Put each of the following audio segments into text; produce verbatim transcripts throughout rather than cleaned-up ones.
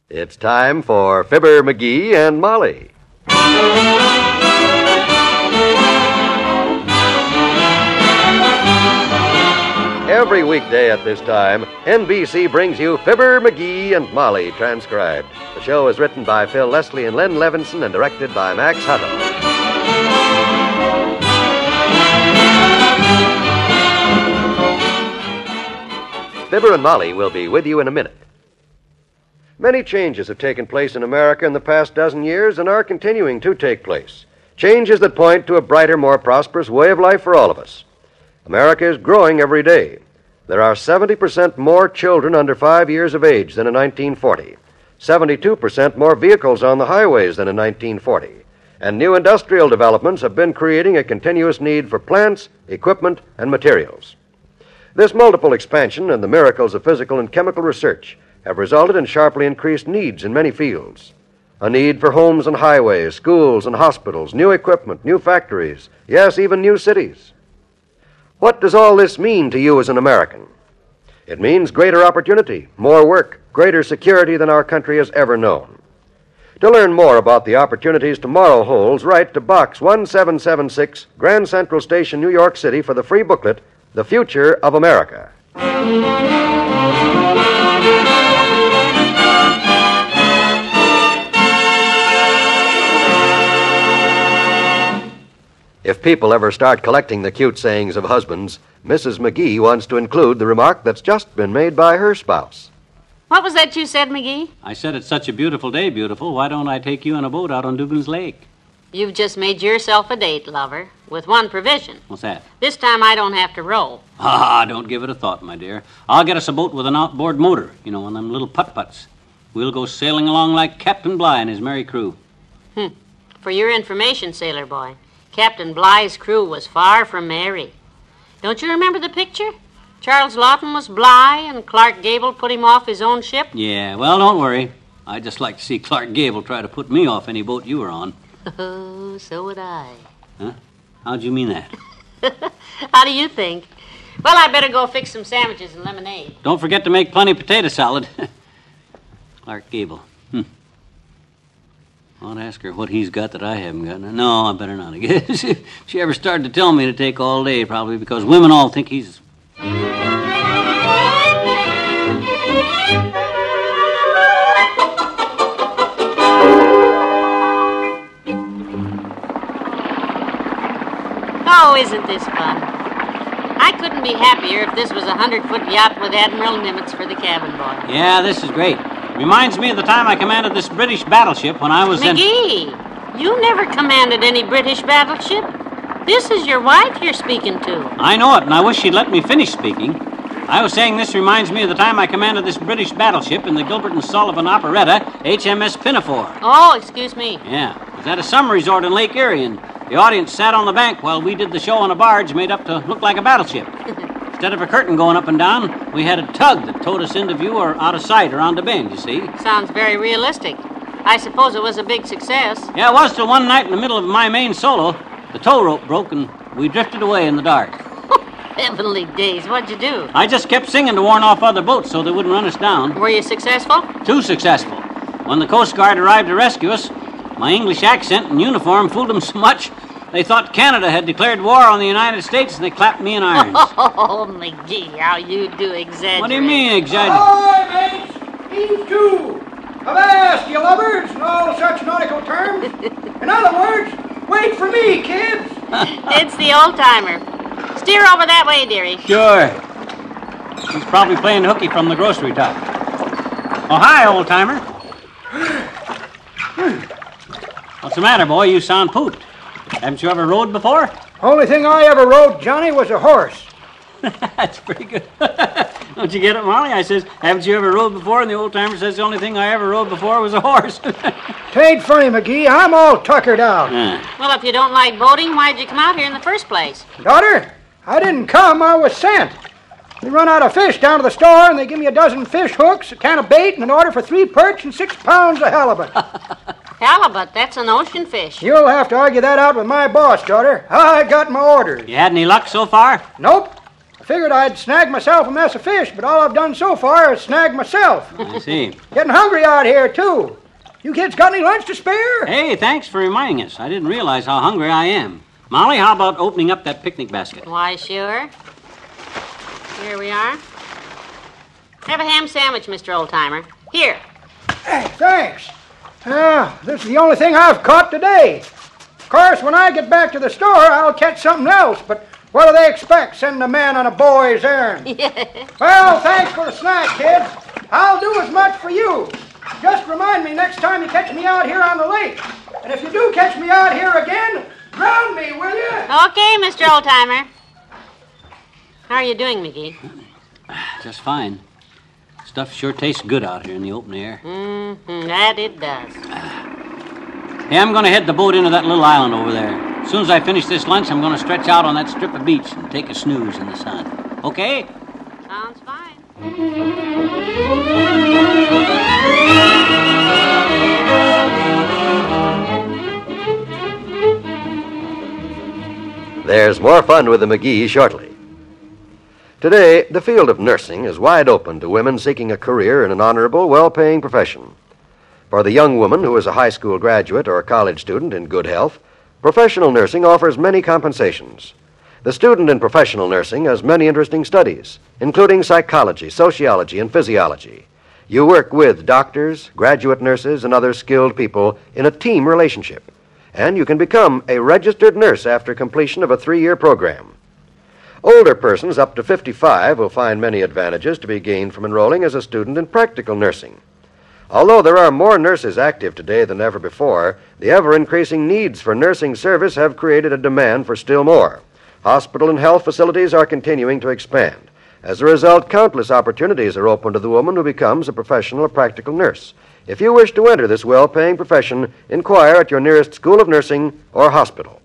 It's time for Fibber McGee and Molly. Every weekday at this time, N B C brings you Fibber McGee and Molly transcribed. The show is written by Phil Leslie and Len Levinson and directed by Max Hutto. Fibber and Molly will be with you in a minute. Many changes have taken place in America in the past dozen years and are continuing to take place. Changes that point to a brighter, more prosperous way of life for all of us. America is growing every day. There are seventy percent more children under five years of age than in nineteen forty, seventy-two percent more vehicles on the highways than in nineteen forty, and new industrial developments have been creating a continuous need for plants, equipment, and materials. This multiple expansion and the miracles of physical and chemical research have resulted in sharply increased needs in many fields. A need for homes and highways, schools and hospitals, new equipment, new factories, yes, even new cities. What does all this mean to you as an American? It means greater opportunity, more work, greater security than our country has ever known. To learn more about the opportunities tomorrow holds, write to Box one seven seven six, Grand Central Station, New York City, for the free booklet, The Future of America. If people ever start collecting the cute sayings of husbands, Missus McGee wants to include the remark that's just been made by her spouse. What was that you said, McGee? I said it's such a beautiful day, beautiful. Why don't I take you on a boat out on Dugan's Lake? You've just made yourself a date, lover, with one provision. What's that? This time I don't have to row. Ah, don't give it a thought, my dear. I'll get us a boat with an outboard motor, you know, one of them little putt-putts. We'll go sailing along like Captain Bligh and his merry crew. Hmm. For your information, sailor boy, Captain Bligh's crew was far from merry. Don't you remember the picture? Charles Lawton was Bligh, and Clark Gable put him off his own ship? Yeah, well, don't worry. I'd just like to see Clark Gable try to put me off any boat you were on. Oh, so would I. Huh? How'd you mean that? How do you think? Well, I better go fix some sandwiches and lemonade. Don't forget to make plenty of potato salad. Clark Gable. Hmm. I'll ask her what he's got that I haven't got. No, I better not, I guess. If she ever started to tell me to take all day, probably because women all think he's... Oh, isn't this fun? I couldn't be happier if this was a hundred-foot yacht with Admiral Nimitz for the cabin boy. Yeah, this is great. Reminds me of the time I commanded this British battleship when I was in... McGee, you never commanded any British battleship. This is your wife you're speaking to. I know it, and I wish she'd let me finish speaking. I was saying this reminds me of the time I commanded this British battleship in the Gilbert and Sullivan operetta, H M S Pinafore. Oh, excuse me. Yeah, it was at a summer resort in Lake Erie, and the audience sat on the bank while we did the show on a barge made up to look like a battleship. Instead of a curtain going up and down, we had a tug that towed us into view or out of sight around the bend, you see. Sounds very realistic. I suppose it was a big success. Yeah, it was till one night in the middle of my main solo, the tow rope broke and we drifted away in the dark. Heavenly days, what'd you do? I just kept singing to warn off other boats so they wouldn't run us down. Were you successful? Too successful. When the Coast Guard arrived to rescue us, my English accent and uniform fooled them so much they thought Canada had declared war on the United States, and they clapped me in irons. Oh, McGee, how you do exaggerate. What do you mean, exaggerate? Ahoy, mates! Heave to! Avast, you lovers, and all such nautical terms. In other words, wait for me, kids. It's the old-timer. Steer over that way, dearie. Sure. He's probably playing hooky from the grocery top. Oh, hi, old-timer. What's the matter, boy? You sound pooped. Haven't you ever rode before? Only thing I ever rode, Johnny, was a horse. That's pretty good. Don't you get it, Molly? I says, haven't you ever rode before? And the old-timer says the only thing I ever rode before was a horse. Tain't funny, McGee. I'm all tuckered out. Uh. Well, if you don't like boating, why'd you come out here in the first place? Daughter, I didn't come. I was sent. We run out of fish down to the store, and they give me a dozen fish hooks, a can of bait, and an order for three perch and six pounds of halibut. Halibut, that's an ocean fish. You'll have to argue that out with my boss, daughter. I got my orders. You had any luck so far? Nope. Figured I'd snag myself a mess of fish, but all I've done so far is snag myself. I see. Getting hungry out here, too. You kids got any lunch to spare? Hey, thanks for reminding us. I didn't realize how hungry I am. Molly, how about opening up that picnic basket? Why, sure. Here we are. Have a ham sandwich, Mister Oldtimer. Here. Hey, thanks. Ah, this is the only thing I've caught today. Of course, when I get back to the store, I'll catch something else, but what do they expect, sending a man on a boy's errand? Well, thanks for the snack, kids. I'll do as much for you. Just remind me next time you catch me out here on the lake. And if you do catch me out here again, drown me, will you? Okay, Mister Oldtimer. How are you doing, McGee? Just fine. Stuff sure tastes good out here in the open air. Mm-hmm, that it does. Hey, I'm going to head the boat into that little island over there. As soon as I finish this lunch, I'm going to stretch out on that strip of beach and take a snooze in the sun. Okay? Sounds fine. There's more fun with the McGee shortly. Today, the field of nursing is wide open to women seeking a career in an honorable, well-paying profession. For the young woman who is a high school graduate or a college student in good health, professional nursing offers many compensations. The student in professional nursing has many interesting studies, including psychology, sociology, and physiology. You work with doctors, graduate nurses, and other skilled people in a team relationship, and you can become a registered nurse after completion of a three-year program. Older persons up to fifty-five will find many advantages to be gained from enrolling as a student in practical nursing. Although there are more nurses active today than ever before, the ever-increasing needs for nursing service have created a demand for still more. Hospital and health facilities are continuing to expand. As a result, countless opportunities are open to the woman who becomes a professional or practical nurse. If you wish to enter this well-paying profession, inquire at your nearest school of nursing or hospital.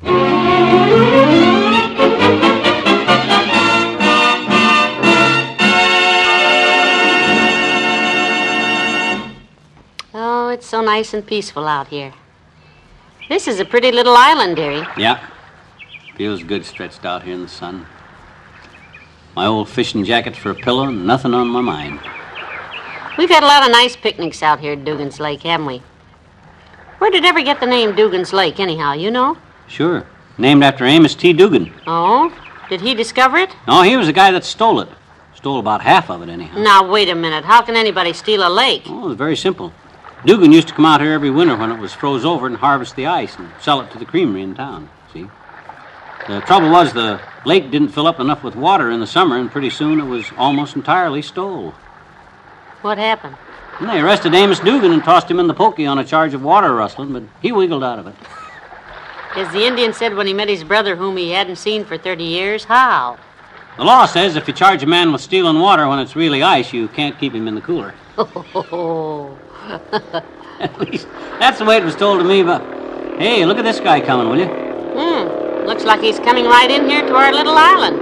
Oh, it's so nice and peaceful out here. This is a pretty little island, dearie. Yeah. Feels good stretched out here in the sun. My old fishing jacket for a pillow and nothing on my mind. We've had a lot of nice picnics out here at Dugan's Lake, haven't we? Where did it ever get the name Dugan's Lake, anyhow, you know? Sure. Named after Amos T. Dugan. Oh? Did he discover it? No, he was the guy that stole it. Stole about half of it, anyhow. Now, wait a minute. How can anybody steal a lake? Oh, it was very simple. Dugan used to come out here every winter when it was froze over and harvest the ice and sell it to the creamery in town, see? The trouble was the lake didn't fill up enough with water in the summer, and pretty soon it was almost entirely stole. What happened? And they arrested Amos Dugan and tossed him in the pokey on a charge of water rustling, but he wiggled out of it. As the Indian said when he met his brother whom he hadn't seen for thirty years, how? The law says if you charge a man with stealing water when it's really ice, you can't keep him in the cooler. Oh. At least that's the way it was told to me, but hey, look at this guy coming, will you? Hmm. Looks like he's coming right in here to our little island.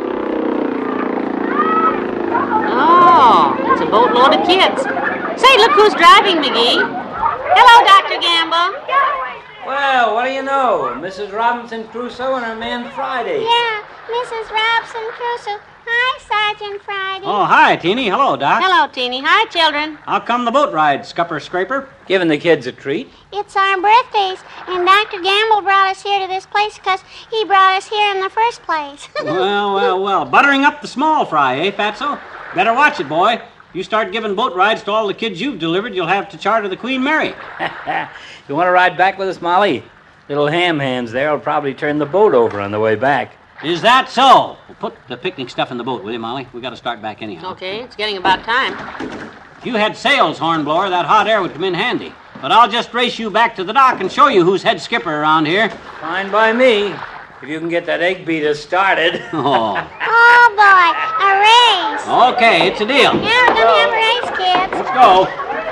Oh, it's a boatload of kids. Say, look who's driving, McGee. Hello, Doctor Gamble. Well, what do you know? Missus Robinson Crusoe and her man Friday. Yeah, Missus Robinson Crusoe. Hi, Sergeant Friday. Oh, hi, Teeny. Hello, Doc. Hello, Teeny. Hi, children. How come the boat ride, Scupper Scraper? Giving the kids a treat. It's our birthdays, and Doctor Gamble brought us here to this place because he brought us here in the first place. Well, well, well. Buttering up the small fry, eh, Fatso? Better watch it, boy. If you start giving boat rides to all the kids you've delivered, you'll have to charter the Queen Mary. You want to ride back with us, Molly? Little ham hands there will probably turn the boat over on the way back. Is that so? Well, put the picnic stuff in the boat, will you, Molly? We got to start back anyhow. Okay, it's getting about time. If you had sails, Hornblower, that hot air would come in handy. But I'll just race you back to the dock and show you who's head skipper around here. Fine by me, if you can get that egg beater started. Oh. Oh, boy, a race. Okay, it's a deal. Yeah, we're going to have a race, kids. Let's go.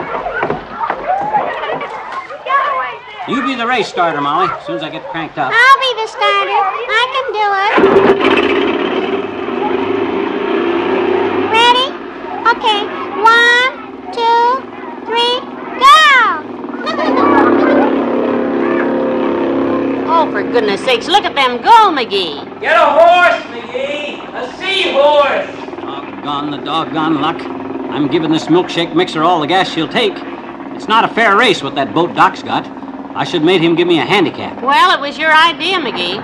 You be the race starter, Molly, as soon as I get cranked up. I'll be the starter. I can do it. Ready? Okay. One, two, three, go! Oh, for goodness sakes, look at them go, McGee. Get a horse, McGee. A seat. me horse! Doggone the doggone luck. I'm giving this milkshake mixer all the gas she'll take. It's not a fair race what that boat Doc's got. I should made him give me a handicap. Well, it was your idea, McGee.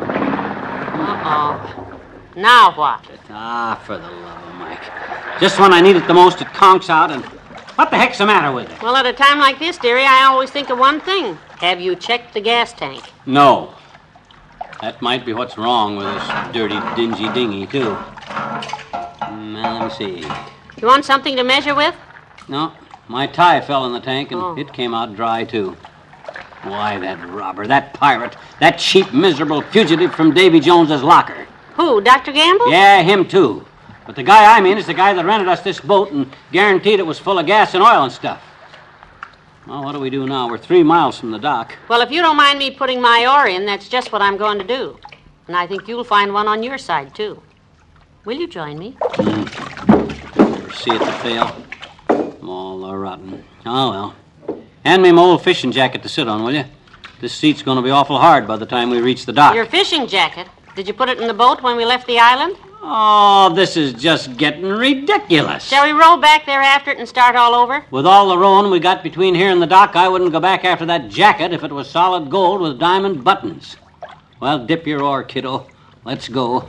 Uh-oh. Now what? Ah, for the love of Mike. Just when I need it the most, it conks out, and what the heck's the matter with it? Well, at a time like this, dearie, I always think of one thing. Have you checked the gas tank? No. That might be what's wrong with this dirty, dingy dinghy, too. Now, let me see. You want something to measure with? No, my tie fell in the tank, and Oh. it came out dry, too. Why, that robber, that pirate, that cheap, miserable fugitive from Davy Jones's locker. Who, Doctor Gamble? Yeah, him, too. But the guy I mean is the guy that rented us this boat and guaranteed it was full of gas and oil and stuff. Well, what do we do now? We're three miles from the dock. Well, if you don't mind me putting my oar in, that's just what I'm going to do. And I think you'll find one on your side, too. Will you join me? Ever see it to fail? All the rotten. Oh, well. Hand me my old fishing jacket to sit on, will you? This seat's going to be awful hard by the time we reach the dock. Your fishing jacket? Did you put it in the boat when we left the island? Oh, this is just getting ridiculous. Shall we row back there after it and start all over? With all the rowing we got between here and the dock, I wouldn't go back after that jacket if it was solid gold with diamond buttons. Well, dip your oar, kiddo. Let's go.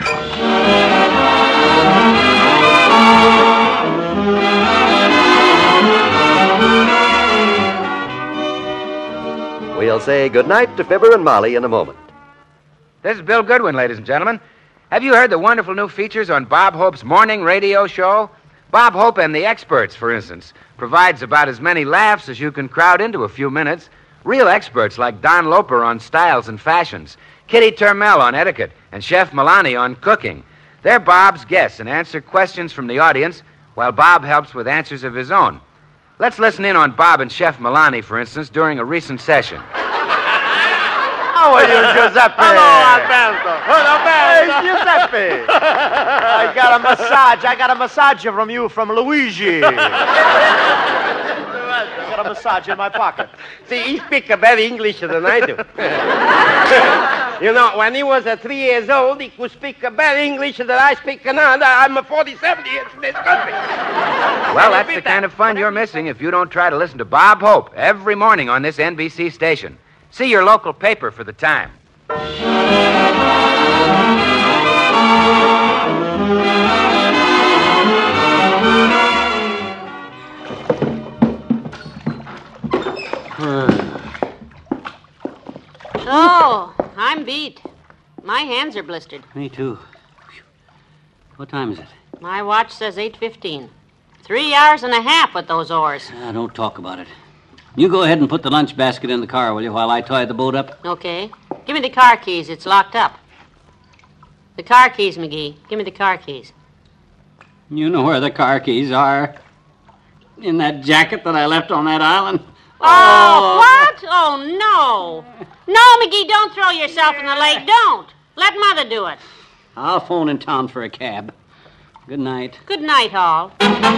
We'll say goodnight to Fibber and Molly in a moment. This is Bill Goodwin, ladies and gentlemen. Have you heard the wonderful new features on Bob Hope's morning radio show? Bob Hope and the Experts, for instance, provides about as many laughs as you can crowd into a few minutes. Real experts like Don Loper on styles and fashions, Kitty Turmel on etiquette, and Chef Milani on cooking. They're Bob's guests and answer questions from the audience while Bob helps with answers of his own. Let's listen in on Bob and Chef Milani, for instance, during a recent session. How are you, Giuseppe? Hello, Alberto. Hey, Giuseppe. I got a massage. I got a massage from you from Luigi. I got a massage in my pocket. See, he speaks better English than I do. You know, when he was uh, three years old, he could speak better English than I speak now. I'm forty-seven years in this country. Well, that's the kind of fun you're missing if you don't try to listen to Bob Hope every morning on this N B C station. See your local paper for the time. Oh, I'm beat. My hands are blistered. Me too. What time is it? My watch says eight fifteen. Three hours and a half with those oars. Ah, don't talk about it. You go ahead and put the lunch basket in the car, will you, while I tie the boat up? Okay. Give me the car keys. It's locked up. The car keys, McGee. Give me the car keys. You know where the car keys are. In that jacket that I left on that island. Oh, what? Oh, no. No, McGee, don't throw yourself in the lake. Don't. Let Mother do it. I'll phone in town for a cab. Good night. Good night, all.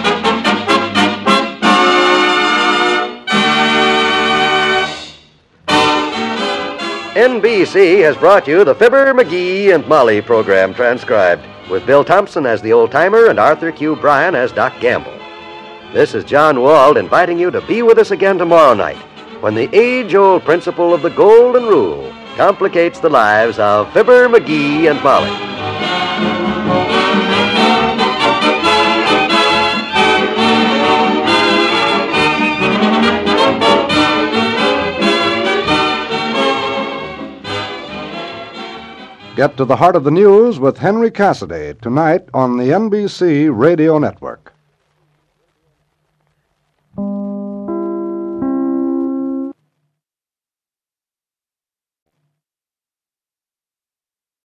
N B C has brought you the Fibber, McGee, and Molly program transcribed, with Bill Thompson as the old-timer and Arthur Q. Bryan as Doc Gamble. This is John Wald inviting you to be with us again tomorrow night, when the age-old principle of the Golden Rule complicates the lives of Fibber, McGee, and Molly. Get to the heart of the news with Henry Cassidy tonight on the N B C Radio Network.